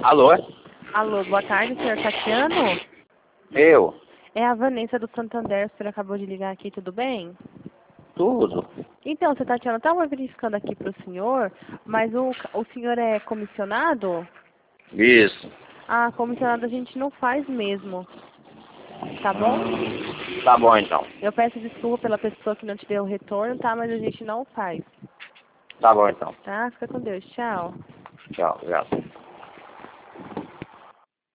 Alô? Alô, boa tarde, senhor Tatiano? Eu? É a Vanessa do Santander, o senhor acabou de ligar aqui, tudo bem? Tudo? Então, senhor Tatiano, estava verificando aqui para o senhor, mas o senhor é comissionado? Isso. Ah, comissionado a gente não faz mesmo, tá bom? Tá bom então. Eu peço desculpa pela pessoa que não te deu o retorno, tá? Mas a gente não faz, Tá bom então. tá? Fica com Deus, tchau. Tchau, obrigado.